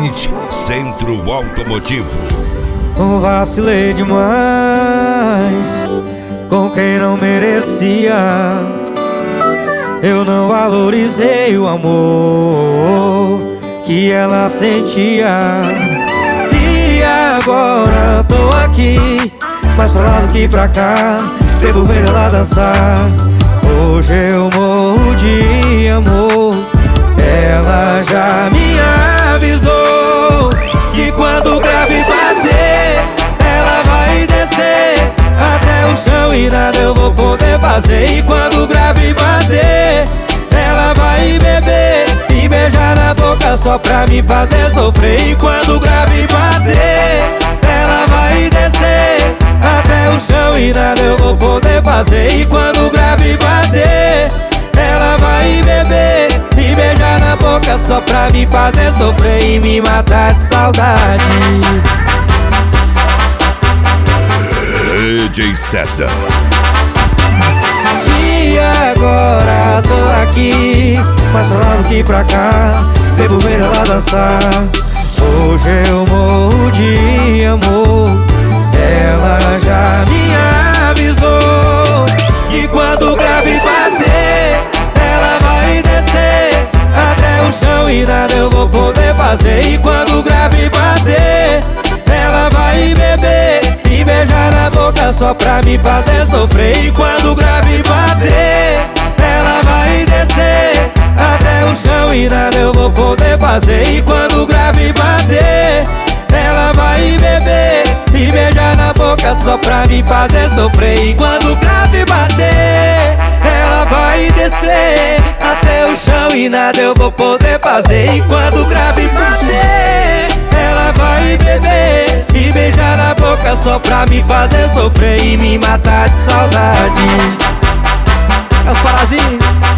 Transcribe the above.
Seguinte, Centro Automotivo. Vacilei demais com quem não merecia. Eu não valorizei o amor que ela sentia. E agora tô aqui, mais pra lá do que pra cá, bebo vendo ela dançar. Hoje eu morro de amor. Ela já me avisou que quando o grave bater, ela vai descer até o chão e nada eu vou poder fazer. E quando o grave bater, ela vai beber e beijar na boca só pra me fazer sofrer. E quando o grave bater, ela vai descer até o chão e nada eu vou poder fazer. E quando o grave bater, ela vai beber e beijar na boca só pra me fazer sofrer e me matar de saudade. DJ César. E agora tô aqui, mais pra lá do que pra cá, bebo vendo ela dançar. Hoje eu morro de amor. Ela já me avisou que quando o grave bater, ela vai descer até o chão e nada eu vou poder fazer. E quando o grave bater, ela vai beber e beijar na boca só pra me fazer sofrer. E quando o grave bater, ela vai descer até o chão e nada eu vou poder fazer. E quando o grave bater, ela vai beber e beijar na boca só pra me fazer sofrer. E quando o grave bater, ela vai descer até o chão e nada eu vou poder fazer. E quando o grave bater, ela vai beber e beijar na boca só pra me fazer sofrer e me matar de saudade. É os Parazinhos.